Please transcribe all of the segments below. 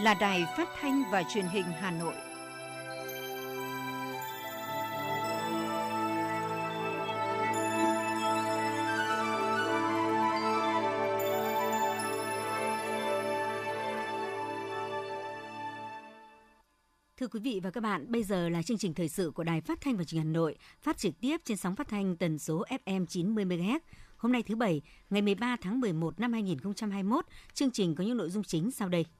là Đài Phát thanh và Truyền hình Hà Nội. Thưa quý vị và các bạn, bây giờ là chương trình thời sự của Đài Phát thanh và Truyền hình Hà Nội, phát trực tiếp trên sóng phát thanh tần số FM 90 MHz. Hôm nay thứ Bảy, ngày 13 tháng 11 năm 2021, chương trình có những nội dung chính sau đây.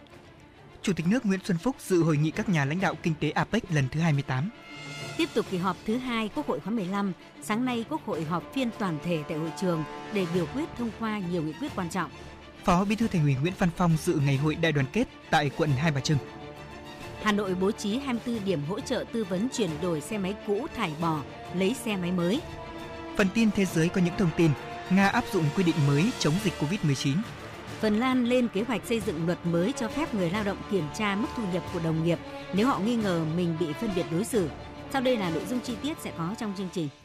Chủ tịch nước Nguyễn Xuân Phúc dự hội nghị các nhà lãnh đạo kinh tế APEC lần thứ 28. Tiếp tục kỳ họp thứ 2 Quốc hội khóa 15, sáng nay Quốc hội họp phiên toàn thể tại hội trường để biểu quyết thông qua nhiều nghị quyết quan trọng. Phó Bí thư Thành ủy Nguyễn Văn Phong dự ngày hội đại đoàn kết tại quận Hai Bà Trưng. Hà Nội bố trí 24 điểm hỗ trợ tư vấn chuyển đổi xe máy cũ thải bỏ, lấy xe máy mới. Phần tin thế giới có những thông tin, Nga áp dụng quy định mới chống dịch Covid-19. Phần Lan lên kế hoạch xây dựng luật mới cho phép người lao động kiểm tra mức thu nhập của đồng nghiệp nếu họ nghi ngờ mình bị phân biệt đối xử. Sau đây là nội dung chi tiết sẽ có trong chương trình.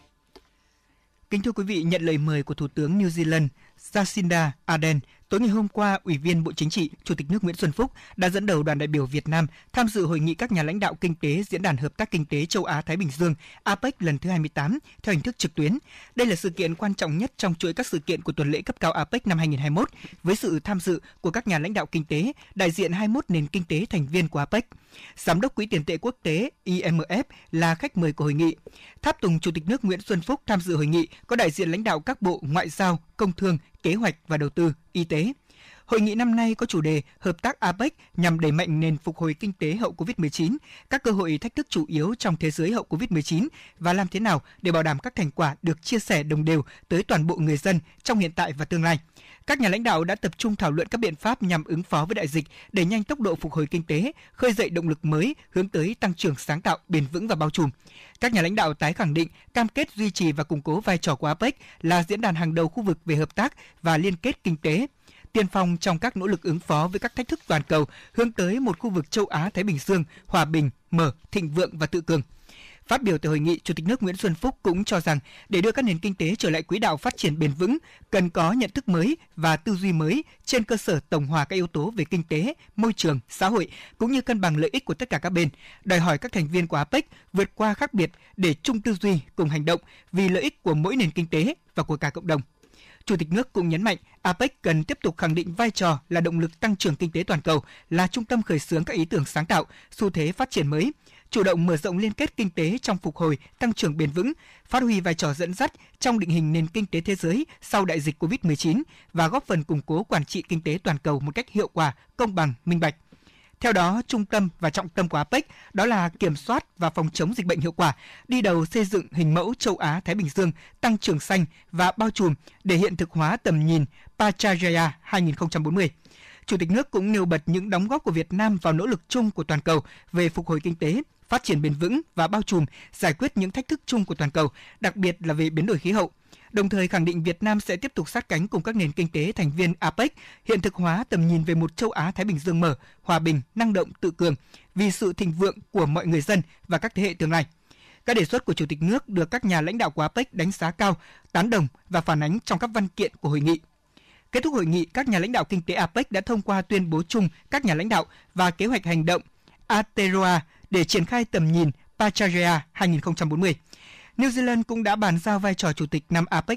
Kính thưa quý vị, nhận lời mời của Thủ tướng New Zealand Jacinda Ardern, tối ngày hôm qua, Ủy viên Bộ Chính trị, Chủ tịch nước Nguyễn Xuân Phúc đã dẫn đầu đoàn đại biểu Việt Nam tham dự hội nghị các nhà lãnh đạo kinh tế Diễn đàn Hợp tác Kinh tế Châu Á-Thái Bình Dương APEC lần thứ 28 theo hình thức trực tuyến. Đây là sự kiện quan trọng nhất trong chuỗi các sự kiện của tuần lễ cấp cao APEC năm 2021, với sự tham dự của các nhà lãnh đạo kinh tế, đại diện 21 nền kinh tế thành viên của APEC. Giám đốc Quỹ tiền tệ quốc tế IMF là khách mời của hội nghị. Tháp tùng Chủ tịch nước Nguyễn Xuân Phúc tham dự hội nghị có đại diện lãnh đạo các bộ Ngoại giao, Công thương, Kế hoạch và Đầu tư, Y tế. Hội nghị năm nay có chủ đề Hợp tác APEC nhằm đẩy mạnh nền phục hồi kinh tế hậu Covid-19, các cơ hội thách thức chủ yếu trong thế giới hậu Covid-19 và làm thế nào để bảo đảm các thành quả được chia sẻ đồng đều tới toàn bộ người dân trong hiện tại và tương lai. Các nhà lãnh đạo đã tập trung thảo luận các biện pháp nhằm ứng phó với đại dịch, đẩy nhanh tốc độ phục hồi kinh tế, khơi dậy động lực mới hướng tới tăng trưởng sáng tạo, bền vững và bao trùm. Các nhà lãnh đạo tái khẳng định cam kết duy trì và củng cố vai trò của APEC là diễn đàn hàng đầu khu vực về hợp tác và liên kết kinh tế, tiên phong trong các nỗ lực ứng phó với các thách thức toàn cầu, hướng tới một khu vực châu Á-Thái Bình Dương hòa bình, mở, thịnh vượng và tự cường. Phát biểu tại hội nghị, Chủ tịch nước Nguyễn Xuân Phúc cũng cho rằng để đưa các nền kinh tế trở lại quỹ đạo phát triển bền vững, cần có nhận thức mới và tư duy mới trên cơ sở tổng hòa các yếu tố về kinh tế, môi trường, xã hội cũng như cân bằng lợi ích của tất cả các bên, đòi hỏi các thành viên của APEC vượt qua khác biệt để chung tư duy, cùng hành động vì lợi ích của mỗi nền kinh tế và của cả cộng đồng. Chủ tịch nước cũng nhấn mạnh APEC cần tiếp tục khẳng định vai trò là động lực tăng trưởng kinh tế toàn cầu, là trung tâm khởi xướng các ý tưởng sáng tạo, xu thế phát triển mới, chủ động mở rộng liên kết kinh tế trong phục hồi, tăng trưởng bền vững, phát huy vai trò dẫn dắt trong định hình nền kinh tế thế giới sau đại dịch Covid-19 và góp phần củng cố quản trị kinh tế toàn cầu một cách hiệu quả, công bằng, minh bạch. Theo đó, trung tâm và trọng tâm của APEC đó là kiểm soát và phòng chống dịch bệnh hiệu quả, đi đầu xây dựng hình mẫu châu Á-Thái Bình Dương, tăng trưởng xanh và bao trùm để hiện thực hóa tầm nhìn Pattaya 2040. Chủ tịch nước cũng nêu bật những đóng góp của Việt Nam vào nỗ lực chung của toàn cầu về phục hồi kinh tế, phát triển bền vững và bao trùm, giải quyết những thách thức chung của toàn cầu, đặc biệt là về biến đổi khí hậu. Đồng thời khẳng định Việt Nam sẽ tiếp tục sát cánh cùng các nền kinh tế thành viên APEC, hiện thực hóa tầm nhìn về một châu Á-Thái Bình Dương mở, hòa bình, năng động, tự cường, vì sự thịnh vượng của mọi người dân và các thế hệ tương lai. Các đề xuất của Chủ tịch nước được các nhà lãnh đạo của APEC đánh giá cao, tán đồng và phản ánh trong các văn kiện của hội nghị. Kết thúc hội nghị, các nhà lãnh đạo kinh tế APEC đã thông qua tuyên bố chung các nhà lãnh đạo và kế hoạch hành động Aotearoa để triển khai tầm nhìn Pattaya 2040. New Zealand cũng đã bàn giao vai trò chủ tịch năm APEC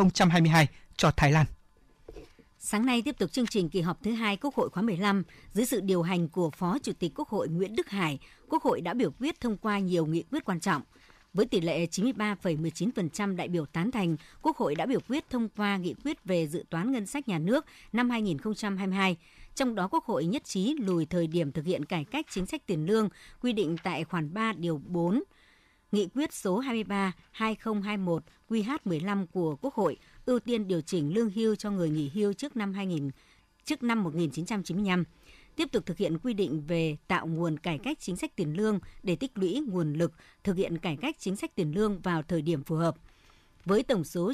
2022 cho Thái Lan. Sáng nay tiếp tục chương trình kỳ họp thứ 2 Quốc hội khóa 15, dưới sự điều hành của Phó Chủ tịch Quốc hội Nguyễn Đức Hải, Quốc hội đã biểu quyết thông qua nhiều nghị quyết quan trọng. Với tỷ lệ 93,19% đại biểu tán thành, Quốc hội đã biểu quyết thông qua nghị quyết về dự toán ngân sách nhà nước năm 2022. Trong đó, Quốc hội nhất trí lùi thời điểm thực hiện cải cách chính sách tiền lương quy định tại khoản 3 điều 4 Nghị quyết số 23/2021 QH15 của Quốc hội, ưu tiên điều chỉnh lương hưu cho người nghỉ hưu trước năm 1995. Tiếp tục thực hiện quy định về tạo nguồn cải cách chính sách tiền lương để tích lũy nguồn lực thực hiện cải cách chính sách tiền lương vào thời điểm phù hợp. Với tổng số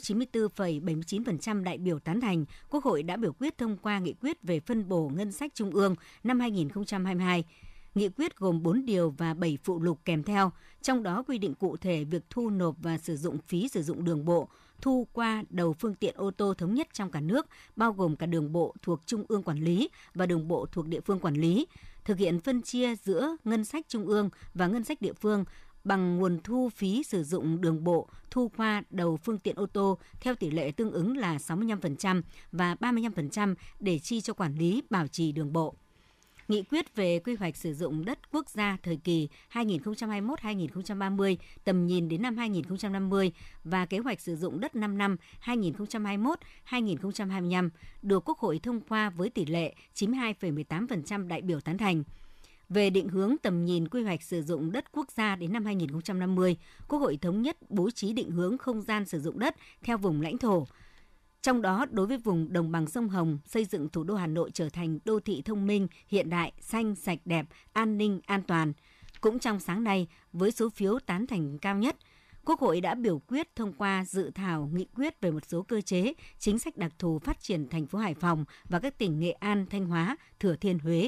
94,79% đại biểu tán thành, Quốc hội đã biểu quyết thông qua nghị quyết về phân bổ ngân sách trung ương năm 2022. Nghị quyết gồm 4 điều và 7 phụ lục kèm theo, trong đó quy định cụ thể việc thu nộp và sử dụng phí sử dụng đường bộ, thu qua đầu phương tiện ô tô thống nhất trong cả nước, bao gồm cả đường bộ thuộc Trung ương quản lý và đường bộ thuộc địa phương quản lý, thực hiện phân chia giữa ngân sách trung ương và ngân sách địa phương bằng nguồn thu phí sử dụng đường bộ thu qua đầu phương tiện ô tô theo tỷ lệ tương ứng là 65% và 35% để chi cho quản lý bảo trì đường bộ. Nghị quyết về quy hoạch sử dụng đất quốc gia thời kỳ 2021-2030, tầm nhìn đến năm 2050 và kế hoạch sử dụng đất 5 năm 2021-2025 được Quốc hội thông qua với tỷ lệ 92,18% đại biểu tán thành. Về định hướng tầm nhìn quy hoạch sử dụng đất quốc gia đến năm 2050, Quốc hội thống nhất bố trí định hướng không gian sử dụng đất theo vùng lãnh thổ. Trong đó, đối với vùng đồng bằng sông Hồng, xây dựng thủ đô Hà Nội trở thành đô thị thông minh, hiện đại, xanh, sạch đẹp, an ninh, an toàn. Cũng trong sáng nay, với số phiếu tán thành cao nhất, Quốc hội đã biểu quyết thông qua dự thảo nghị quyết về một số cơ chế, chính sách đặc thù phát triển thành phố Hải Phòng và các tỉnh Nghệ An, Thanh Hóa, Thừa Thiên Huế.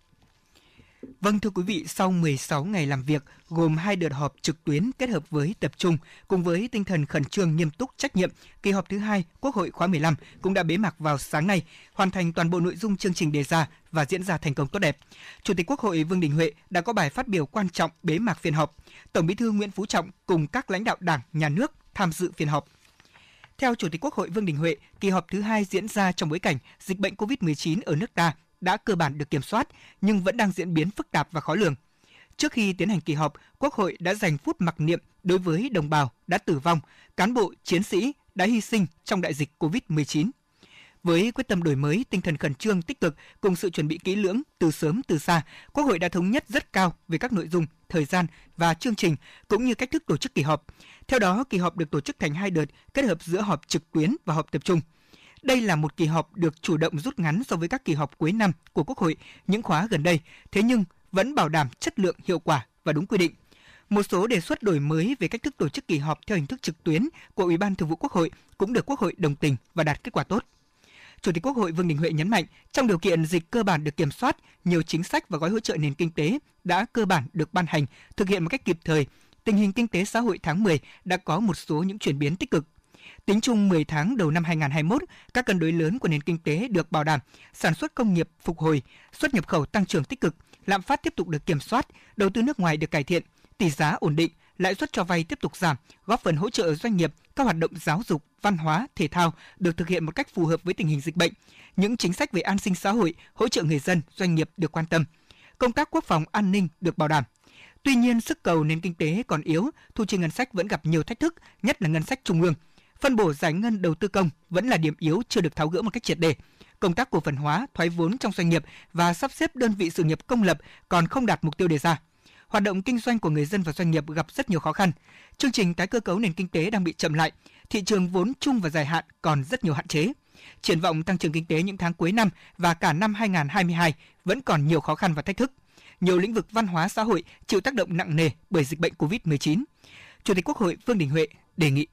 Vâng, thưa quý vị, sau 16 ngày làm việc, gồm 2 đợt họp trực tuyến kết hợp với tập trung, cùng với tinh thần khẩn trương, nghiêm túc, trách nhiệm, kỳ họp thứ 2 Quốc hội khóa 15 cũng đã bế mạc vào sáng nay, hoàn thành toàn bộ nội dung chương trình đề ra và diễn ra thành công tốt đẹp. Chủ tịch Quốc hội Vương Đình Huệ đã có bài phát biểu quan trọng bế mạc phiên họp. Tổng Bí thư Nguyễn Phú Trọng cùng các lãnh đạo Đảng, Nhà nước tham dự phiên họp. Theo Chủ tịch Quốc hội Vương Đình Huệ, kỳ họp thứ 2 diễn ra trong bối cảnh dịch bệnh COVID-19 ở nước ta đã cơ bản được kiểm soát nhưng vẫn đang diễn biến phức tạp và khó lường. Trước khi tiến hành kỳ họp, Quốc hội đã dành phút mặc niệm đối với đồng bào đã tử vong, cán bộ, chiến sĩ đã hy sinh trong đại dịch COVID-19. Với quyết tâm đổi mới, tinh thần khẩn trương, tích cực cùng sự chuẩn bị kỹ lưỡng từ sớm từ xa, Quốc hội đã thống nhất rất cao về các nội dung, thời gian và chương trình cũng như cách thức tổ chức kỳ họp. Theo đó, kỳ họp được tổ chức thành 2 đợt kết hợp giữa họp trực tuyến và họp tập trung. Đây là một kỳ họp được chủ động rút ngắn so với các kỳ họp cuối năm của Quốc hội những khóa gần đây, thế nhưng vẫn bảo đảm chất lượng, hiệu quả và đúng quy định. Một số đề xuất đổi mới về cách thức tổ chức kỳ họp theo hình thức trực tuyến của Ủy ban Thường vụ Quốc hội cũng được Quốc hội đồng tình và đạt kết quả tốt. Chủ tịch Quốc hội Vương Đình Huệ nhấn mạnh, trong điều kiện dịch cơ bản được kiểm soát, nhiều chính sách và gói hỗ trợ nền kinh tế đã cơ bản được ban hành, thực hiện một cách kịp thời. Tình hình kinh tế xã hội tháng 10 đã có một số những chuyển biến tích cực. Tính chung 10 tháng đầu năm 2021, các cân đối lớn của nền kinh tế được bảo đảm, sản xuất công nghiệp phục hồi, xuất nhập khẩu tăng trưởng tích cực, lạm phát tiếp tục được kiểm soát, đầu tư nước ngoài được cải thiện, tỷ giá ổn định, lãi suất cho vay tiếp tục giảm, góp phần hỗ trợ doanh nghiệp, các hoạt động giáo dục, văn hóa, thể thao được thực hiện một cách phù hợp với tình hình dịch bệnh. Những chính sách về an sinh xã hội, hỗ trợ người dân, doanh nghiệp được quan tâm. Công tác quốc phòng an ninh được bảo đảm. Tuy nhiên, sức cầu nền kinh tế còn yếu, thu chi ngân sách vẫn gặp nhiều thách thức, nhất là ngân sách trung ương. Phân bổ giải ngân đầu tư công vẫn là điểm yếu chưa được tháo gỡ một cách triệt để. Công tác cổ phần hóa, thoái vốn trong doanh nghiệp và sắp xếp đơn vị sự nghiệp công lập còn không đạt mục tiêu đề ra. Hoạt động kinh doanh của người dân và doanh nghiệp gặp rất nhiều khó khăn. Chương trình tái cơ cấu nền kinh tế đang bị chậm lại. Thị trường vốn chung và dài hạn còn rất nhiều hạn chế. Triển vọng tăng trưởng kinh tế những tháng cuối năm và cả năm 2022 vẫn còn nhiều khó khăn và thách thức. Nhiều lĩnh vực văn hóa xã hội chịu tác động nặng nề bởi dịch bệnh COVID-19. Chủ tịch Quốc hội Vương Đình Huệ đề nghị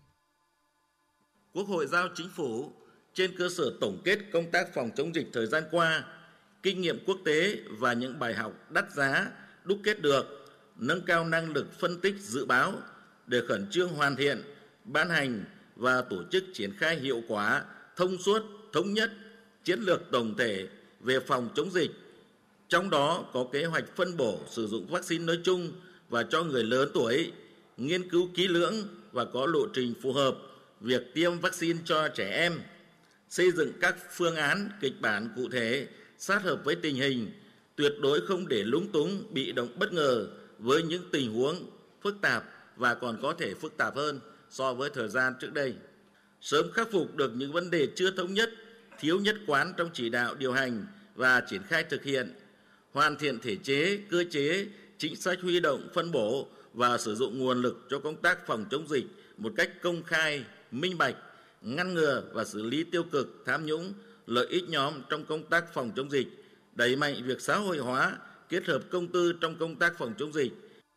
Quốc hội giao Chính phủ trên cơ sở tổng kết công tác phòng chống dịch thời gian qua, kinh nghiệm quốc tế và những bài học đắt giá đúc kết được, nâng cao năng lực phân tích dự báo để khẩn trương hoàn thiện, ban hành và tổ chức triển khai hiệu quả, thông suốt, thống nhất, chiến lược tổng thể về phòng chống dịch. Trong đó có kế hoạch phân bổ sử dụng vaccine nói chung và cho người lớn tuổi, nghiên cứu kỹ lưỡng và có lộ trình phù hợp việc tiêm vaccine cho trẻ em, xây dựng các phương án, kịch bản cụ thể sát hợp với tình hình, tuyệt đối không để lúng túng, bị động bất ngờ với những tình huống phức tạp và còn có thể phức tạp hơn so với thời gian trước đây. Sớm khắc phục được những vấn đề chưa thống nhất, thiếu nhất quán trong chỉ đạo điều hành và triển khai thực hiện, hoàn thiện thể chế, cơ chế, chính sách huy động, phân bổ và sử dụng nguồn lực cho công tác phòng chống dịch một cách công khai, minh bạch, ngăn ngừa và xử lý tiêu cực, tham nhũng, lợi ích nhóm trong công tác phòng chống dịch, đẩy mạnh việc xã hội hóa, kết hợp công tư trong công tác phòng chống dịch.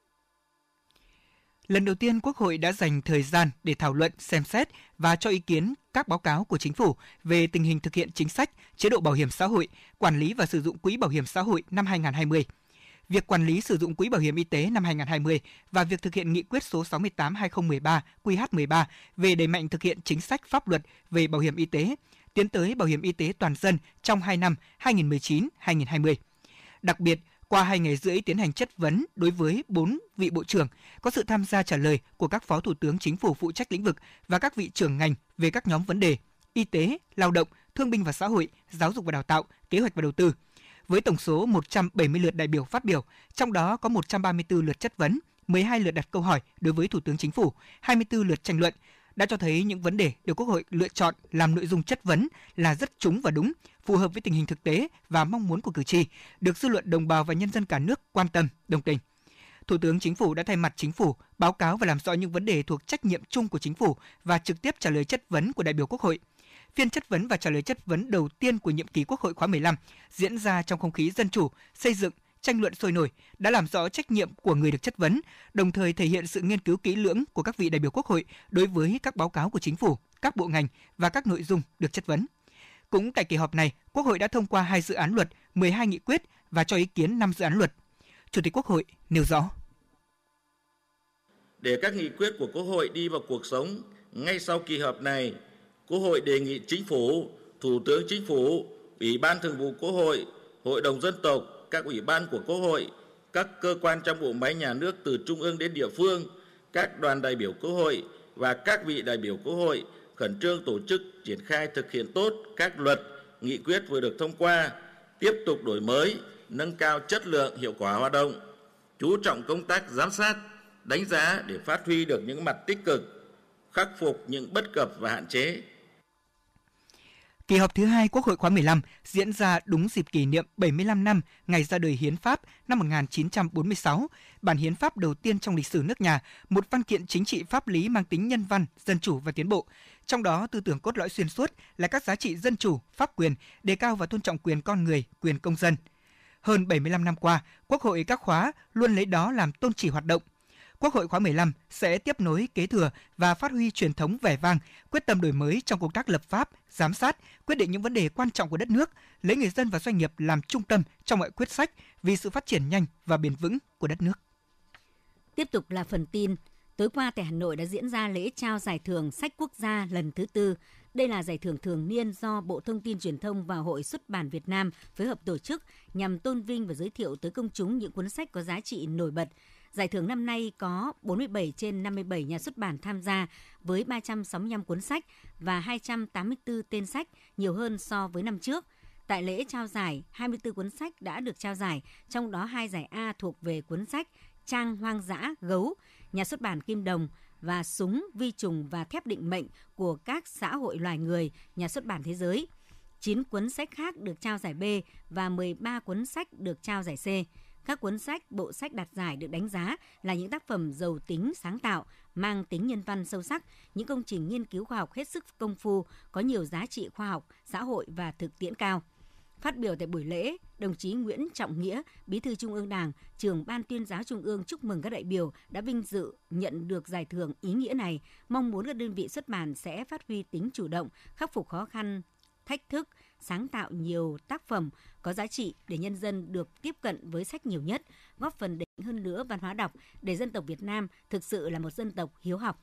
Lần đầu tiên, Quốc hội đã dành thời gian để thảo luận, xem xét và cho ý kiến các báo cáo của Chính phủ về tình hình thực hiện chính sách, chế độ bảo hiểm xã hội, quản lý và sử dụng quỹ bảo hiểm xã hội năm 2020. Việc quản lý sử dụng quỹ bảo hiểm y tế năm 2020 và việc thực hiện nghị quyết số 68/2013 QH13 về đẩy mạnh thực hiện chính sách pháp luật về bảo hiểm y tế, tiến tới bảo hiểm y tế toàn dân trong 2 năm 2019-2020. Đặc biệt, qua 2 ngày rưỡi tiến hành chất vấn đối với 4 vị bộ trưởng, có sự tham gia trả lời của các phó thủ tướng chính phủ phụ trách lĩnh vực và các vị trưởng ngành về các nhóm vấn đề y tế, lao động, thương binh và xã hội, giáo dục và đào tạo, kế hoạch và đầu tư. Với tổng số 170 lượt đại biểu phát biểu, trong đó có 134 lượt chất vấn, 12 lượt đặt câu hỏi đối với Thủ tướng Chính phủ, 24 lượt tranh luận, đã cho thấy những vấn đề được Quốc hội lựa chọn làm nội dung chất vấn là rất trúng và đúng, phù hợp với tình hình thực tế và mong muốn của cử tri, được dư luận đồng bào và nhân dân cả nước quan tâm, đồng tình. Thủ tướng Chính phủ đã thay mặt Chính phủ báo cáo và làm rõ những vấn đề thuộc trách nhiệm chung của Chính phủ và trực tiếp trả lời chất vấn của đại biểu Quốc hội. Phiên chất vấn và trả lời chất vấn đầu tiên của nhiệm kỳ Quốc hội khóa 15 diễn ra trong không khí dân chủ, xây dựng, tranh luận sôi nổi, đã làm rõ trách nhiệm của người được chất vấn, đồng thời thể hiện sự nghiên cứu kỹ lưỡng của các vị đại biểu Quốc hội đối với các báo cáo của Chính phủ, các bộ ngành và các nội dung được chất vấn. Cũng tại kỳ họp này, Quốc hội đã thông qua 2 dự án luật, 12 nghị quyết và cho ý kiến 5 dự án luật. Chủ tịch Quốc hội nêu rõ: để các nghị quyết của Quốc hội đi vào cuộc sống, ngay sau kỳ họp này, Quốc hội đề nghị Chính phủ, Thủ tướng Chính phủ, Ủy ban Thường vụ Quốc hội, Hội đồng Dân tộc, các ủy ban của Quốc hội, các cơ quan trong bộ máy nhà nước từ trung ương đến địa phương, các đoàn đại biểu Quốc hội và các vị đại biểu Quốc hội khẩn trương tổ chức triển khai thực hiện tốt các luật, nghị quyết vừa được thông qua, tiếp tục đổi mới, nâng cao chất lượng, hiệu quả hoạt động, chú trọng công tác giám sát, đánh giá để phát huy được những mặt tích cực, khắc phục những bất cập và hạn chế. Kỳ họp thứ 2 Quốc hội khóa 15 diễn ra đúng dịp kỷ niệm 75 năm ngày ra đời Hiến pháp năm 1946, bản hiến pháp đầu tiên trong lịch sử nước nhà, một văn kiện chính trị pháp lý mang tính nhân văn, dân chủ và tiến bộ. Trong đó, tư tưởng cốt lõi xuyên suốt là các giá trị dân chủ, pháp quyền, đề cao và tôn trọng quyền con người, quyền công dân. Hơn 75 năm qua, Quốc hội các khóa luôn lấy đó làm tôn chỉ hoạt động. Quốc hội khóa 15 sẽ tiếp nối kế thừa và phát huy truyền thống vẻ vang, quyết tâm đổi mới trong công tác lập pháp, giám sát, quyết định những vấn đề quan trọng của đất nước, lấy người dân và doanh nghiệp làm trung tâm trong mọi quyết sách vì sự phát triển nhanh và bền vững của đất nước. Tiếp tục là phần tin. Tối qua tại Hà Nội đã diễn ra lễ trao giải thưởng sách quốc gia lần thứ 4. Đây là giải thưởng thường niên do Bộ Thông tin Truyền thông và Hội Xuất bản Việt Nam phối hợp tổ chức nhằm tôn vinh và giới thiệu tới công chúng những cuốn sách có giá trị nổi bật. Giải thưởng năm nay có 47 trên 57 nhà xuất bản tham gia với 365 cuốn sách và 284 tên sách, nhiều hơn so với năm trước. Tại lễ trao giải, 24 cuốn sách đã được trao giải, trong đó 2 giải A thuộc về cuốn sách Trang hoang dã, gấu, nhà xuất bản Kim Đồng và Súng, vi trùng và thép định mệnh của các xã hội loài người, nhà xuất bản Thế giới. 9 cuốn sách khác được trao giải B và 13 cuốn sách được trao giải C. Các cuốn sách, bộ sách đạt giải được đánh giá là những tác phẩm giàu tính sáng tạo, mang tính nhân văn sâu sắc, những công trình nghiên cứu khoa học hết sức công phu, có nhiều giá trị khoa học, xã hội và thực tiễn cao. Phát biểu tại buổi lễ, đồng chí Nguyễn Trọng Nghĩa, Bí thư Trung ương Đảng, Trưởng Ban Tuyên giáo Trung ương chúc mừng các đại biểu đã vinh dự nhận được giải thưởng ý nghĩa này, mong muốn các đơn vị xuất bản sẽ phát huy tính chủ động, khắc phục khó khăn, thách thức, sáng tạo nhiều tác phẩm có giá trị để nhân dân được tiếp cận với sách nhiều nhất, góp phần đẩy mạnh hơn nữa văn hóa đọc để dân tộc Việt Nam thực sự là một dân tộc hiếu học.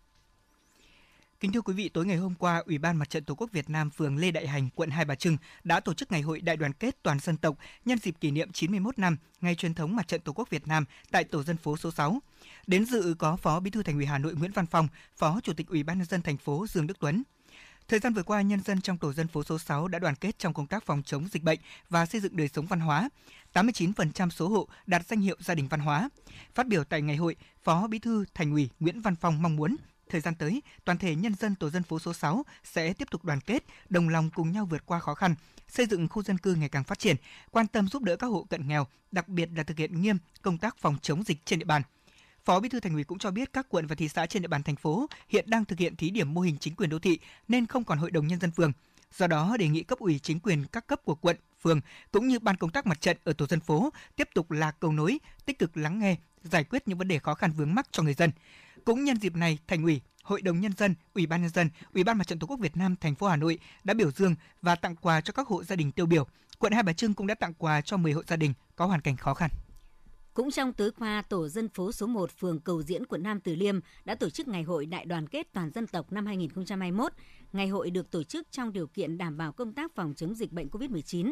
Kính thưa quý vị, tối ngày hôm qua, Ủy ban Mặt trận Tổ quốc Việt Nam phường Lê Đại Hành, quận Hai Bà Trưng đã tổ chức ngày hội đại đoàn kết toàn dân tộc nhân dịp kỷ niệm 91 năm ngày truyền thống Mặt trận Tổ quốc Việt Nam tại tổ dân phố số 6. Đến dự có Phó Bí thư Thành ủy Hà Nội Nguyễn Văn Phong, Phó Chủ tịch Ủy ban nhân dân thành phố Dương Đức Tuấn. Thời gian vừa qua, nhân dân trong tổ dân phố số 6 đã đoàn kết trong công tác phòng chống dịch bệnh và xây dựng đời sống văn hóa. 89% số hộ đạt danh hiệu gia đình văn hóa. Phát biểu tại ngày hội, Phó Bí thư Thành ủy Nguyễn Văn Phong mong muốn thời gian tới, toàn thể nhân dân tổ dân phố số 6 sẽ tiếp tục đoàn kết, đồng lòng cùng nhau vượt qua khó khăn, xây dựng khu dân cư ngày càng phát triển, quan tâm giúp đỡ các hộ cận nghèo, đặc biệt là thực hiện nghiêm công tác phòng chống dịch trên địa bàn. Phó Bí thư Thành ủy cũng cho biết các quận và thị xã trên địa bàn thành phố hiện đang thực hiện thí điểm mô hình chính quyền đô thị nên không còn hội đồng nhân dân phường. Do đó, đề nghị cấp ủy chính quyền các cấp của quận, phường cũng như ban công tác mặt trận ở tổ dân phố tiếp tục là cầu nối, tích cực lắng nghe, giải quyết những vấn đề khó khăn vướng mắc cho người dân. Cũng nhân dịp này, Thành ủy, Hội đồng nhân dân, Ủy ban nhân dân, Ủy ban Mặt trận Tổ quốc Việt Nam thành phố Hà Nội đã biểu dương và tặng quà cho các hộ gia đình tiêu biểu. Quận Hai Bà Trưng cũng đã tặng quà cho 10 hộ gia đình có hoàn cảnh khó khăn. Cũng trong tối qua, tổ dân phố số 1 phường Cầu Diễn, quận Nam Từ Liêm đã tổ chức ngày hội đại đoàn kết toàn dân tộc năm 2021. Ngày hội được tổ chức trong điều kiện đảm bảo công tác phòng chống dịch bệnh COVID-19.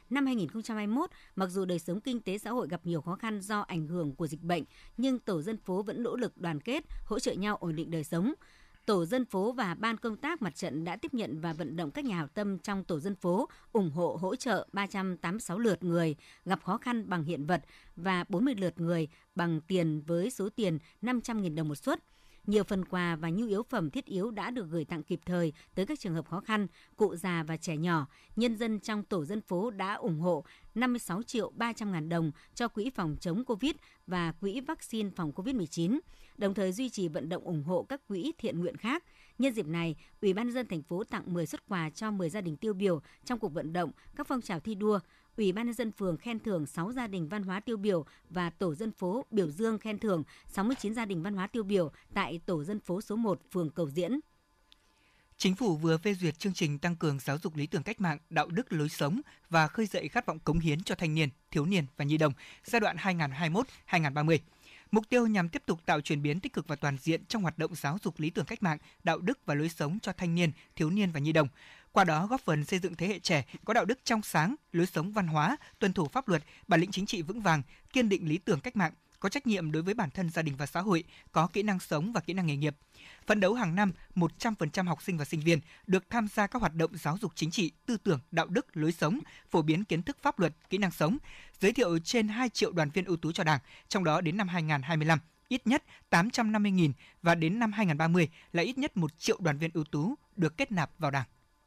năm 2021, mặc dù đời sống kinh tế xã hội gặp nhiều khó khăn do ảnh hưởng của dịch bệnh, nhưng tổ dân phố vẫn nỗ lực đoàn kết, hỗ trợ nhau ổn định đời sống. Tổ dân phố và Ban công tác mặt trận đã tiếp nhận và vận động các nhà hảo tâm trong tổ dân phố ủng hộ hỗ trợ 386 lượt người gặp khó khăn bằng hiện vật và 40 lượt người bằng tiền với số tiền 500.000 đồng một suất. Nhiều phần quà và nhu yếu phẩm thiết yếu đã được gửi tặng kịp thời tới các trường hợp khó khăn, cụ già và trẻ nhỏ. Nhân dân trong tổ dân phố đã ủng hộ 56 triệu 300 ngàn đồng cho Quỹ phòng chống Covid và Quỹ vaccine phòng Covid-19, đồng thời duy trì vận động ủng hộ các quỹ thiện nguyện khác. Nhân dịp này, Ủy ban nhân dân thành phố tặng 10 suất quà cho 10 gia đình tiêu biểu trong cuộc vận động, các phong trào thi đua. Ủy ban nhân dân phường khen thưởng 6 gia đình văn hóa tiêu biểu và tổ dân phố biểu dương khen thưởng 69 gia đình văn hóa tiêu biểu tại tổ dân phố số 1 phường Cầu Diễn. Chính phủ vừa phê duyệt chương trình tăng cường giáo dục lý tưởng cách mạng, đạo đức lối sống và khơi dậy khát vọng cống hiến cho thanh niên, thiếu niên và nhi đồng giai đoạn 2021-2030. Mục tiêu nhằm tiếp tục tạo chuyển biến tích cực và toàn diện trong hoạt động giáo dục lý tưởng cách mạng, đạo đức và lối sống cho thanh niên, thiếu niên và nhi đồng. Qua đó góp phần xây dựng thế hệ trẻ có đạo đức trong sáng, lối sống văn hóa, tuân thủ pháp luật, bản lĩnh chính trị vững vàng, kiên định lý tưởng cách mạng, có trách nhiệm đối với bản thân, gia đình và xã hội, có kỹ năng sống và kỹ năng nghề nghiệp. Phấn đấu hàng năm 100% học sinh và sinh viên được tham gia các hoạt động giáo dục chính trị, tư tưởng, đạo đức, lối sống, phổ biến kiến thức pháp luật, kỹ năng sống, giới thiệu trên 2 triệu đoàn viên ưu tú cho Đảng, trong đó đến năm 2025 ít nhất 850.000 và đến năm 2030 là ít nhất 1 triệu đoàn viên ưu tú được kết nạp vào Đảng.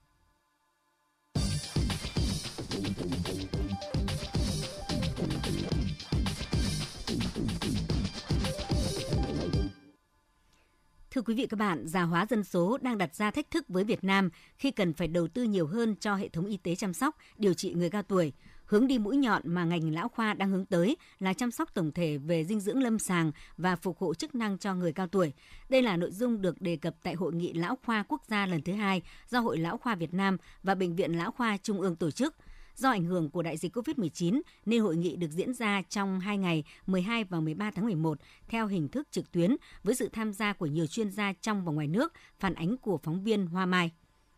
Thưa quý vị các bạn, già hóa dân số đang đặt ra thách thức với Việt Nam khi cần phải đầu tư nhiều hơn cho hệ thống y tế chăm sóc, điều trị người cao tuổi. Hướng đi mũi nhọn mà ngành lão khoa đang hướng tới là chăm sóc tổng thể về dinh dưỡng lâm sàng và phục hồi chức năng cho người cao tuổi. Đây là nội dung được đề cập tại Hội nghị Lão khoa Quốc gia lần thứ 2 do Hội Lão khoa Việt Nam và Bệnh viện Lão khoa Trung ương tổ chức. Do ảnh hưởng của đại dịch COVID-19 nên hội nghị được diễn ra trong 2 ngày 12 và 13 tháng 11 theo hình thức trực tuyến với sự tham gia của nhiều chuyên gia trong và ngoài nước, phản ánh của phóng viên Hoa Mai.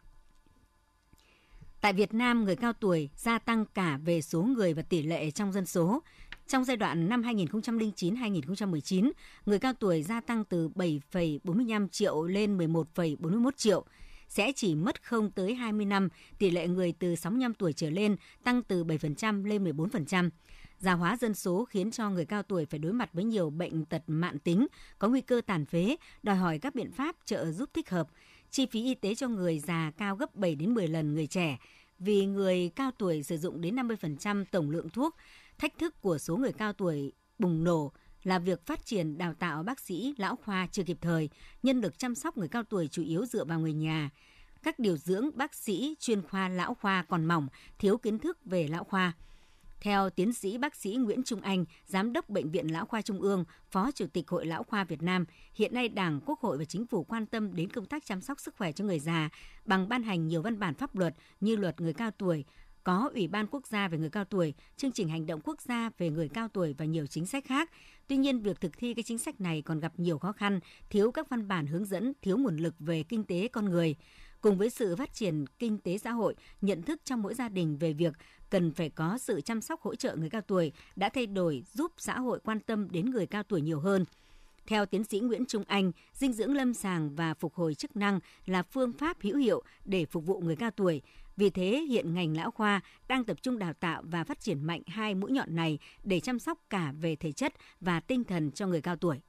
Tại Việt Nam, người cao tuổi gia tăng cả về số người và tỷ lệ trong dân số. Trong giai đoạn năm 2009-2019, người cao tuổi gia tăng từ 7,45 triệu lên 11,41 triệu. Sẽ chỉ mất không tới 20 năm, tỷ lệ người từ 65 tuổi trở lên tăng từ 7% lên 14%. Già hóa dân số khiến cho người cao tuổi phải đối mặt với nhiều bệnh tật mãn tính, có nguy cơ tàn phế, đòi hỏi các biện pháp trợ giúp thích hợp. Chi phí y tế cho người già cao gấp 7 đến 10 lần người trẻ, vì người cao tuổi sử dụng đến 50% tổng lượng thuốc. Thách thức của số người cao tuổi bùng nổ là việc phát triển đào tạo bác sĩ lão khoa chưa kịp thời, nhân lực chăm sóc người cao tuổi chủ yếu dựa vào người nhà. Các điều dưỡng bác sĩ chuyên khoa lão khoa còn mỏng, thiếu kiến thức về lão khoa. Theo tiến sĩ bác sĩ Nguyễn Trung Anh, Giám đốc Bệnh viện Lão khoa Trung ương, Phó Chủ tịch Hội Lão khoa Việt Nam, hiện nay Đảng, Quốc hội và Chính phủ quan tâm đến công tác chăm sóc sức khỏe cho người già bằng ban hành nhiều văn bản pháp luật như Luật Người cao tuổi, có Ủy ban Quốc gia về người cao tuổi, chương trình hành động quốc gia về người cao tuổi và nhiều chính sách khác. Tuy nhiên, việc thực thi các chính sách này còn gặp nhiều khó khăn, thiếu các văn bản hướng dẫn, thiếu nguồn lực về kinh tế con người. Cùng với sự phát triển kinh tế xã hội, nhận thức trong mỗi gia đình về việc cần phải có sự chăm sóc hỗ trợ người cao tuổi đã thay đổi, giúp xã hội quan tâm đến người cao tuổi nhiều hơn. Theo tiến sĩ Nguyễn Trung Anh, dinh dưỡng lâm sàng và phục hồi chức năng là phương pháp hữu hiệu để phục vụ người cao tuổi. Vì thế, hiện ngành lão khoa đang tập trung đào tạo và phát triển mạnh hai mũi nhọn này để chăm sóc cả về thể chất và tinh thần cho người cao tuổi.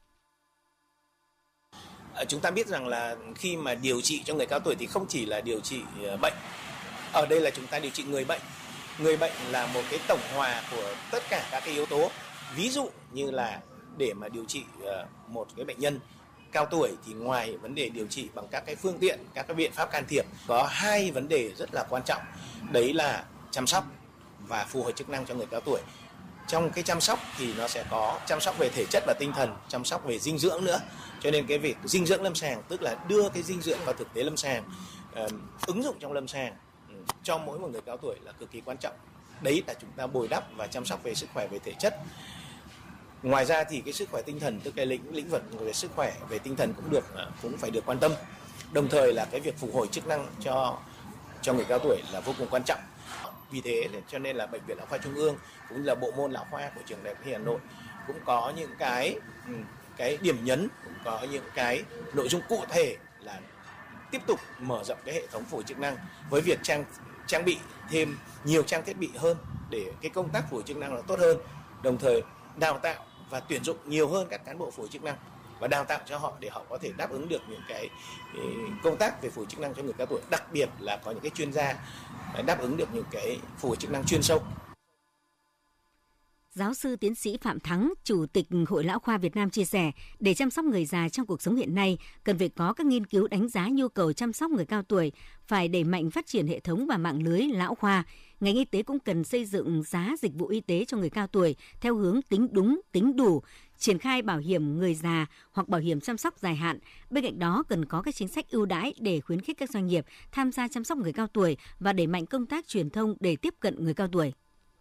Chúng ta biết rằng là khi mà điều trị cho người cao tuổi thì không chỉ là điều trị bệnh. Ở đây là chúng ta điều trị người bệnh. Người bệnh là một cái tổng hòa của tất cả các cái yếu tố. Ví dụ như là để mà điều trị một cái bệnh nhân cao tuổi thì ngoài vấn đề điều trị bằng các cái phương tiện, các cái biện pháp can thiệp, có hai vấn đề rất là quan trọng. Đấy là chăm sóc và phục hồi chức năng cho người cao tuổi. Trong cái chăm sóc thì nó sẽ có chăm sóc về thể chất và tinh thần, chăm sóc về dinh dưỡng nữa. Cho nên cái việc dinh dưỡng lâm sàng tức là đưa cái dinh dưỡng vào thực tế lâm sàng, ứng dụng trong lâm sàng cho mỗi một người cao tuổi là cực kỳ quan trọng. Đấy là chúng ta bồi đắp và chăm sóc về sức khỏe về thể chất. Ngoài ra thì cái sức khỏe tinh thần, tức cái lĩnh vực về sức khỏe về tinh thần cũng phải được quan tâm. Đồng thời là cái việc phục hồi chức năng cho người cao tuổi là vô cùng quan trọng. Vì thế cho nên là Bệnh viện Lão khoa Trung ương cũng như là bộ môn lão khoa của Trường Đại học Y Hà Nội cũng có những cái điểm nhấn, cũng có những cái nội dung cụ thể là tiếp tục mở rộng cái hệ thống phục hồi chức năng với việc trang bị thêm nhiều trang thiết bị hơn để cái công tác phục hồi chức năng là tốt hơn, đồng thời đào tạo và tuyển dụng nhiều hơn các cán bộ phục hồi chức năng và đào tạo cho họ để họ có thể đáp ứng được những cái công tác về phục hồi chức năng cho người cao tuổi, đặc biệt là có những cái chuyên gia đáp ứng được những cái phục hồi chức năng chuyên sâu. Giáo sư tiến sĩ Phạm Thắng, Chủ tịch Hội Lão khoa Việt Nam chia sẻ, để chăm sóc người già trong cuộc sống hiện nay, cần phải có các nghiên cứu đánh giá nhu cầu chăm sóc người cao tuổi, phải đẩy mạnh phát triển hệ thống và mạng lưới lão khoa. Ngành y tế cũng cần xây dựng giá dịch vụ y tế cho người cao tuổi theo hướng tính đúng, tính đủ, triển khai bảo hiểm người già hoặc bảo hiểm chăm sóc dài hạn. Bên cạnh đó, cần có các chính sách ưu đãi để khuyến khích các doanh nghiệp tham gia chăm sóc người cao tuổi và đẩy mạnh công tác truyền thông để tiếp cận người cao tuổi.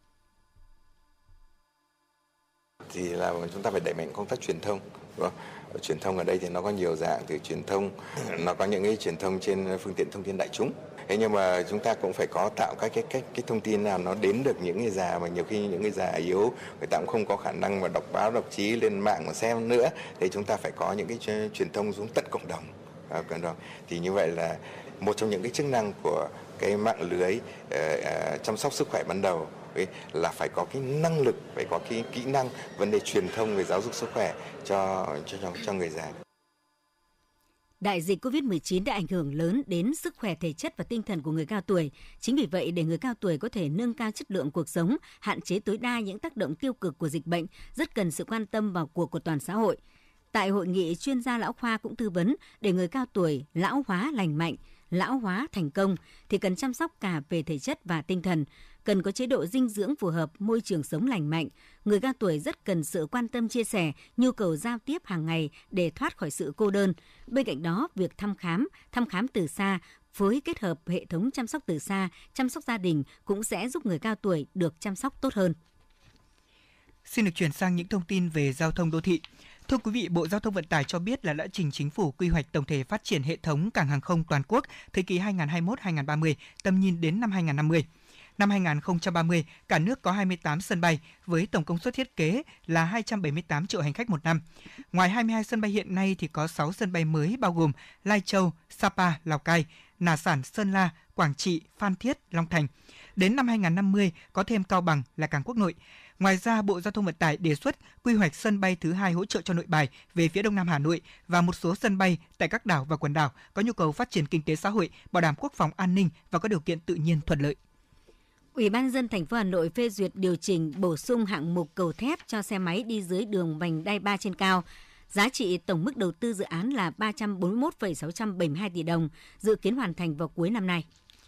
Thì là chúng ta phải đẩy mạnh công tác truyền thông, đúng không? Truyền thông ở đây thì nó có nhiều dạng, từ truyền thông, nó có những cái truyền thông trên phương tiện thông tin đại chúng. Thế nhưng mà chúng ta cũng phải có tạo các cái thông tin nào nó đến được những người già, mà nhiều khi những người già yếu, người ta cũng không có khả năng mà đọc báo đọc chí lên mạng mà xem nữa. Thì chúng ta phải có những cái truyền thông xuống tận cộng đồng. Thì như vậy là một trong những cái chức năng của cái mạng lưới chăm sóc sức khỏe ban đầu là phải có cái năng lực, phải có cái kỹ năng vấn đề truyền thông về giáo dục sức khỏe cho người già. Đại dịch COVID-19 đã ảnh hưởng lớn đến sức khỏe thể chất và tinh thần của người cao tuổi. Chính vì vậy, để người cao tuổi có thể nâng cao chất lượng cuộc sống, hạn chế tối đa những tác động tiêu cực của dịch bệnh, rất cần sự quan tâm vào cuộc của toàn xã hội. Tại hội nghị, chuyên gia lão khoa cũng tư vấn để người cao tuổi lão hóa lành mạnh, lão hóa thành công thì cần chăm sóc cả về thể chất và tinh thần, cần có chế độ dinh dưỡng phù hợp, môi trường sống lành mạnh. Người cao tuổi rất cần sự quan tâm chia sẻ, nhu cầu giao tiếp hàng ngày để thoát khỏi sự cô đơn. Bên cạnh đó, việc thăm khám từ xa, phối kết hợp hệ thống chăm sóc từ xa, chăm sóc gia đình cũng sẽ giúp người cao tuổi được chăm sóc tốt hơn. Xin được chuyển sang những thông tin về giao thông đô thị. Thưa quý vị, Bộ Giao thông Vận tải cho biết là đã trình Chính phủ quy hoạch tổng thể phát triển hệ thống cảng hàng không toàn quốc thời kỳ 2021-2030, tầm nhìn đến năm 2050. Năm 2030, cả nước có 28 sân bay với tổng công suất thiết kế là 278 triệu hành khách một năm. Ngoài 22 sân bay hiện nay thì có 6 sân bay mới bao gồm Lai Châu, Sapa, Lào Cai, Nà Sản, Sơn La, Quảng Trị, Phan Thiết, Long Thành. Đến năm 2050 có thêm Cao Bằng là cảng quốc nội. Ngoài ra, Bộ Giao thông Vận tải đề xuất quy hoạch sân bay thứ hai hỗ trợ cho Nội Bài về phía đông nam Hà Nội và một số sân bay tại các đảo và quần đảo có nhu cầu phát triển kinh tế xã hội, bảo đảm quốc phòng an ninh và có điều kiện tự nhiên thuận lợi. Ủy ban nhân dân thành phố Hà Nội phê duyệt điều chỉnh bổ sung hạng mục cầu thép cho xe máy đi dưới đường vành đai 3 trên cao. Giá trị tổng mức đầu tư dự án là 341,672 tỷ đồng, dự kiến hoàn thành vào cuối năm nay.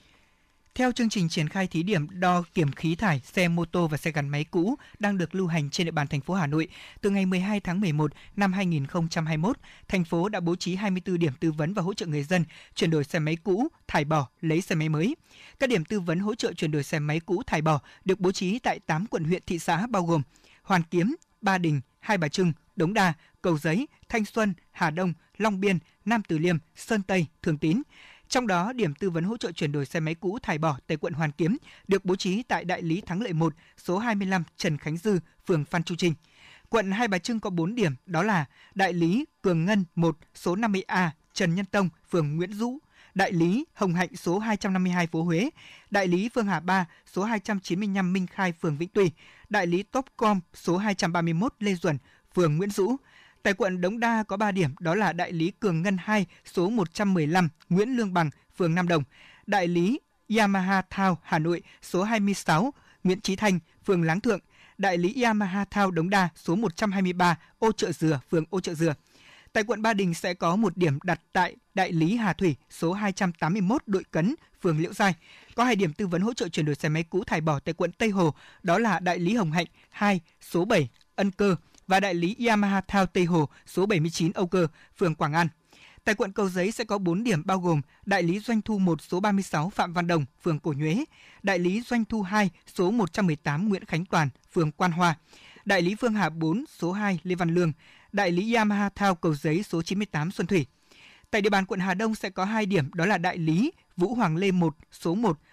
Theo chương trình triển khai thí điểm đo kiểm khí thải xe mô tô và xe gắn máy cũ đang được lưu hành trên địa bàn thành phố Hà Nội, từ ngày 12 tháng 11 năm 2021, thành phố đã bố trí 24 điểm tư vấn và hỗ trợ người dân chuyển đổi xe máy cũ, thải bỏ, lấy xe máy mới. Các điểm tư vấn hỗ trợ chuyển đổi xe máy cũ, thải bỏ được bố trí tại 8 quận huyện thị xã bao gồm Hoàn Kiếm, Ba Đình, Hai Bà Trưng, Đống Đa, Cầu Giấy, Thanh Xuân, Hà Đông, Long Biên, Nam Từ Liêm, Sơn Tây, Thường Tín. Trong đó, điểm tư vấn hỗ trợ chuyển đổi xe máy cũ thải bỏ tại quận Hoàn Kiếm được bố trí tại đại lý Thắng Lợi 1, số 25 Trần Khánh Dư, phường Phan Chu Trinh. Quận Hai Bà Trưng có 4 điểm, đó là đại lý Cường Ngân 1, số 50A Trần Nhân Tông, phường Nguyễn Dũ, đại lý Hồng Hạnh số 252 phố Huế, đại lý Phương Hà 3, số 295 Minh Khai, phường Vĩnh Tuy, đại lý Topcom số 231 Lê Duẩn, phường Nguyễn Dũ. Tại quận Đống Đa có 3 điểm, đó là đại lý Cường Ngân 2, số 115 Nguyễn Lương Bằng, phường Nam Đồng, đại lý Yamaha Thao Hà Nội, số 26 Nguyễn Chí Thanh, phường Láng Thượng, đại lý Yamaha Thao Đống Đa, số 123 Ô Chợ Dừa, phường Ô Chợ Dừa. Tại quận Ba Đình sẽ có một điểm đặt tại đại lý Hà Thủy, số 281 Đội Cấn, phường Liễu Giai. Có 2 điểm tư vấn hỗ trợ chuyển đổi xe máy cũ thải bỏ tại quận Tây Hồ, đó là đại lý Hồng Hạnh 2, số 7 Ân Cơ và đại lý Yamaha Thao Tây Hồ, số 79 Âu Cơ, phường Quảng An. Tại quận Cầu Giấy sẽ có 4 điểm bao gồm đại lý Doanh Thu 1, số 36 Phạm Văn Đồng, phường Cổ Nhuế, đại lý Doanh Thu 2, số 118 Nguyễn Khánh Toàn, phường Quan Hoa, đại lý Phương Hà 4, số 2 Lê Văn Lương, đại lý Yamaha Thao Cầu Giấy, số 98 Xuân Thủy. Tại địa bàn quận Hà Đông sẽ có 2 điểm, đó là đại lý Vũ Hoàng Lê 1, số 1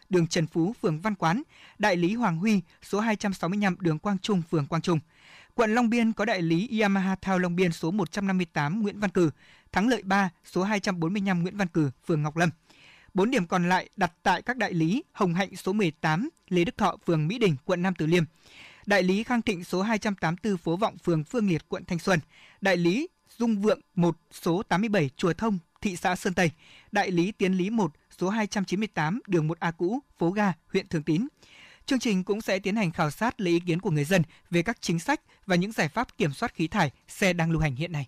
đường Trần Phú, phường Văn Quán, đại lý Hoàng Huy, số 265 đường Quang Trung, phường Quang Trung. Quận Long Biên có đại lý Yamaha Thao Long Biên số 158 Nguyễn Văn Cử, Thắng Lợi 3 số 245 Nguyễn Văn Cử, phường Ngọc Lâm. 4 điểm còn lại đặt tại các đại lý Hồng Hạnh số 18 Lê Đức Thọ, phường Mỹ Đình, quận Nam Từ Liêm. Đại lý Khang Thịnh số 284 phố Vọng, phường Phương Liệt, quận Thanh Xuân. Đại lý Dung Vượng 1 số 87 Chùa Thông, thị xã Sơn Tây. Đại lý Tiến Lý 1 số 298 đường 1A cũ, phố Ga, huyện Thường Tín. Chương trình cũng sẽ tiến hành khảo sát lấy ý kiến của người dân về các chính sách và những giải pháp kiểm soát khí thải xe đang lưu hành hiện nay.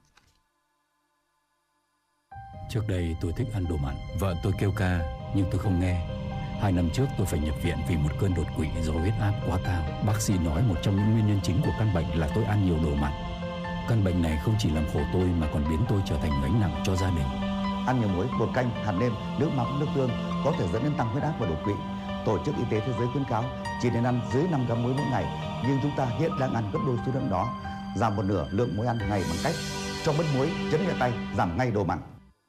Trước đây tôi thích ăn đồ mặn, vợ tôi kêu ca nhưng tôi không nghe. 2 năm trước tôi phải nhập viện vì một cơn đột quỵ do huyết áp quá cao. Bác sĩ nói một trong những nguyên nhân chính của căn bệnh là tôi ăn nhiều đồ mặn. Căn bệnh này không chỉ làm khổ tôi mà còn biến tôi trở thành gánh nặng cho gia đình. Ăn nhiều muối, bột canh, hạt nêm, nước mắm, nước tương có thể dẫn đến tăng huyết áp và đột quỵ. Tổ chức Y tế Thế giới khuyến cáo chỉ nên ăn dưới 5 gram muối mỗi ngày, nhưng chúng ta hiện đang ăn gấp đôi số lượng đó. Giảm một nửa lượng muối ăn ngày bằng cách cho bớt muối, chấn nhẹ tay, giảm ngay đồ mặn.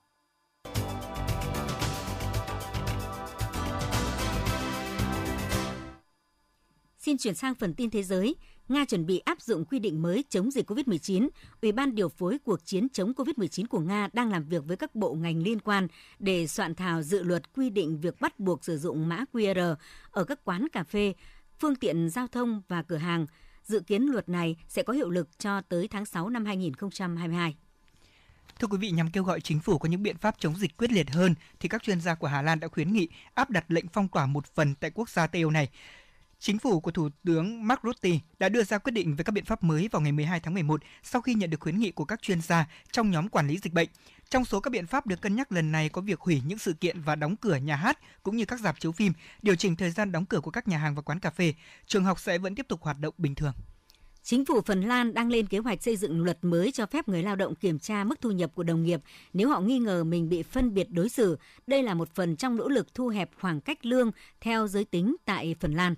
Xin chuyển sang phần tin thế giới. Nga chuẩn bị áp dụng quy định mới chống dịch COVID-19. Ủy ban điều phối cuộc chiến chống COVID-19 của Nga đang làm việc với các bộ ngành liên quan để soạn thảo dự luật quy định việc bắt buộc sử dụng mã QR ở các quán cà phê, phương tiện giao thông và cửa hàng. Dự kiến luật này sẽ có hiệu lực cho tới tháng 6 năm 2022. Thưa quý vị, nhằm kêu gọi chính phủ có những biện pháp chống dịch quyết liệt hơn, thì các chuyên gia của Hà Lan đã khuyến nghị áp đặt lệnh phong tỏa một phần tại quốc gia Tây Âu này. Chính phủ của Thủ tướng Mark Rutte đã đưa ra quyết định về các biện pháp mới vào ngày 12 tháng 11 sau khi nhận được khuyến nghị của các chuyên gia trong nhóm quản lý dịch bệnh. Trong số các biện pháp được cân nhắc lần này có việc hủy những sự kiện và đóng cửa nhà hát cũng như các rạp chiếu phim, điều chỉnh thời gian đóng cửa của các nhà hàng và quán cà phê. Trường học sẽ vẫn tiếp tục hoạt động bình thường. Chính phủ Phần Lan đang lên kế hoạch xây dựng luật mới cho phép người lao động kiểm tra mức thu nhập của đồng nghiệp nếu họ nghi ngờ mình bị phân biệt đối xử. Đây là một phần trong nỗ lực thu hẹp khoảng cách lương theo giới tính tại Phần Lan.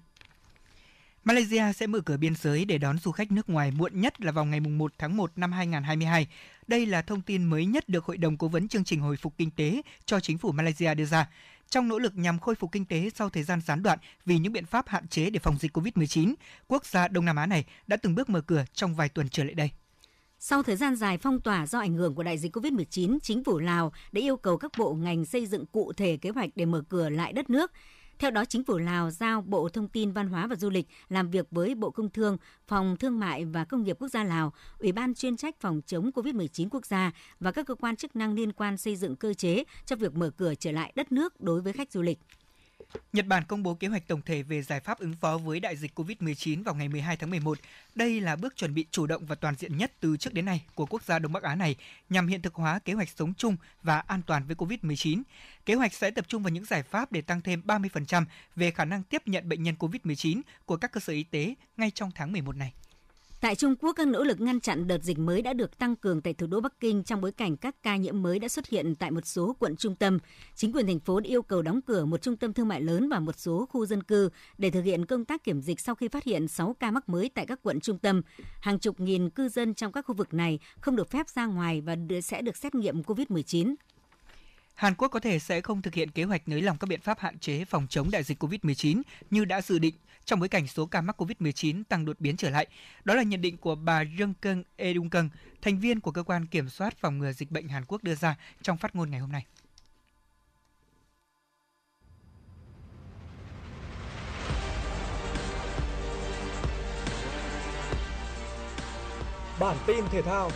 Malaysia sẽ mở cửa biên giới để đón du khách nước ngoài muộn nhất là vào ngày 1 tháng 1 năm 2022. Đây là thông tin mới nhất được Hội đồng Cố vấn chương trình hồi phục kinh tế cho chính phủ Malaysia đưa ra. Trong nỗ lực nhằm khôi phục kinh tế sau thời gian gián đoạn vì những biện pháp hạn chế để phòng dịch COVID-19, quốc gia Đông Nam Á này đã từng bước mở cửa trong vài tuần trở lại đây. Sau thời gian dài phong tỏa do ảnh hưởng của đại dịch COVID-19, chính phủ Lào đã yêu cầu các bộ ngành xây dựng cụ thể kế hoạch để mở cửa lại đất nước. Theo đó, chính phủ Lào giao Bộ Thông tin, Văn hóa và Du lịch làm việc với Bộ Công Thương, Phòng Thương mại và Công nghiệp Quốc gia Lào, Ủy ban chuyên trách phòng chống COVID-19 quốc gia và các cơ quan chức năng liên quan xây dựng cơ chế cho việc mở cửa trở lại đất nước đối với khách du lịch. Nhật Bản công bố kế hoạch tổng thể về giải pháp ứng phó với đại dịch COVID-19 vào ngày 12 tháng 11. Đây là bước chuẩn bị chủ động và toàn diện nhất từ trước đến nay của quốc gia Đông Bắc Á này nhằm hiện thực hóa kế hoạch sống chung và an toàn với COVID-19. Kế hoạch sẽ tập trung vào những giải pháp để tăng thêm 30% về khả năng tiếp nhận bệnh nhân COVID-19 của các cơ sở y tế ngay trong tháng 11 này. Tại Trung Quốc, các nỗ lực ngăn chặn đợt dịch mới đã được tăng cường tại thủ đô Bắc Kinh trong bối cảnh các ca nhiễm mới đã xuất hiện tại một số quận trung tâm. Chính quyền thành phố đã yêu cầu đóng cửa một trung tâm thương mại lớn và một số khu dân cư để thực hiện công tác kiểm dịch sau khi phát hiện 6 ca mắc mới tại các quận trung tâm. Hàng chục nghìn cư dân trong các khu vực này không được phép ra ngoài và sẽ được xét nghiệm COVID-19. Hàn Quốc có thể sẽ không thực hiện kế hoạch nới lỏng các biện pháp hạn chế phòng chống đại dịch COVID-19 như đã dự định trong bối cảnh số ca mắc COVID-19 tăng đột biến trở lại. Đó là nhận định của bà Jung-keung Edung-keung, thành viên của cơ quan kiểm soát phòng ngừa dịch bệnh Hàn Quốc đưa ra trong phát ngôn ngày hôm nay. Bản tin thể thao.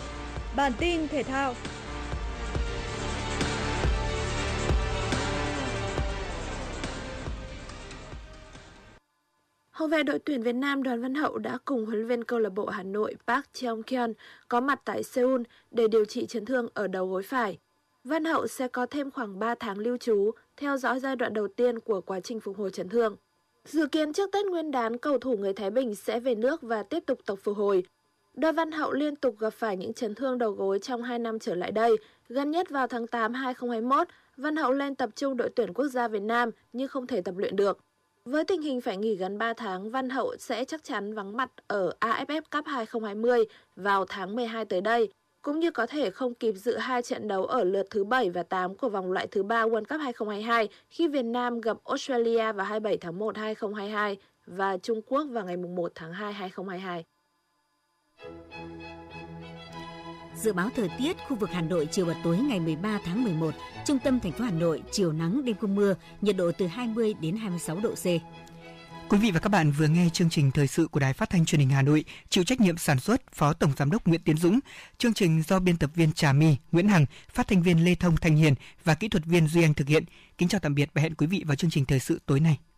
Hậu vệ đội tuyển Việt Nam Đoàn Văn Hậu đã cùng huấn luyện viên câu lạc bộ Hà Nội Park Cheong-keon có mặt tại Seoul để điều trị chấn thương ở đầu gối phải. Văn Hậu sẽ có thêm khoảng 3 tháng lưu trú, theo dõi giai đoạn đầu tiên của quá trình phục hồi chấn thương. Dự kiến trước Tết Nguyên đán, cầu thủ người Thái Bình sẽ về nước và tiếp tục tập phục hồi. Đoàn Văn Hậu liên tục gặp phải những chấn thương đầu gối trong 2 năm trở lại đây. Gần nhất vào tháng 8 2021, Văn Hậu lên tập trung đội tuyển quốc gia Việt Nam nhưng không thể tập luyện được. Với tình hình phải nghỉ gần 3 tháng, Văn Hậu sẽ chắc chắn vắng mặt ở AFF Cup 2020 vào tháng 12 tới đây. cũng như có thể không kịp dự 2 trận đấu ở lượt thứ 7 và 8 của vòng loại thứ 3 World Cup 2022 khi Việt Nam gặp Australia vào 27 tháng 1 2022 và Trung Quốc vào ngày 1 tháng 2 2022. Dự báo thời tiết khu vực Hà Nội chiều và tối ngày 13 tháng 11, trung tâm thành phố Hà Nội chiều nắng đêm không mưa, nhiệt độ từ 20 đến 26 độ C. Quý vị và các bạn vừa nghe chương trình thời sự của Đài Phát thanh Truyền hình Hà Nội, chịu trách nhiệm sản xuất Phó Tổng giám đốc Nguyễn Tiến Dũng, chương trình do biên tập viên Trà My, Nguyễn Hằng, phát thanh viên Lê Thông, Thanh Hiền và kỹ thuật viên Duy Anh thực hiện. Kính chào tạm biệt và hẹn quý vị vào chương trình thời sự tối nay.